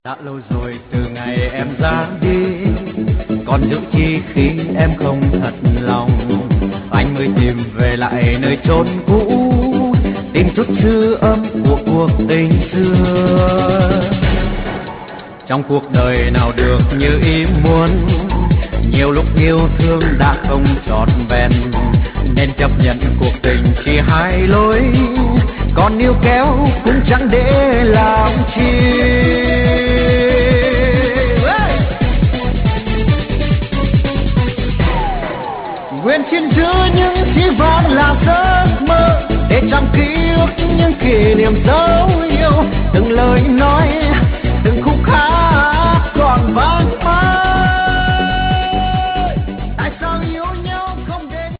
Đã lâu rồi từ ngày em ra đi, còn giữ chi khi em không thật lòng. Anh mới tìm về lại nơi chốn cũ, tìm chút dư âm của cuộc tình xưa. Trong cuộc đời nào được như ý muốn, nhiều lúc yêu thương đã không trọn vẹn, nên chấp nhận cuộc tình chỉ hai lối, còn níu kéo cũng chẳng để làm chi. Nguyện xin giữ những chỉ vàng là giấc mơ, để trong ký ức những kỷ niệm thơ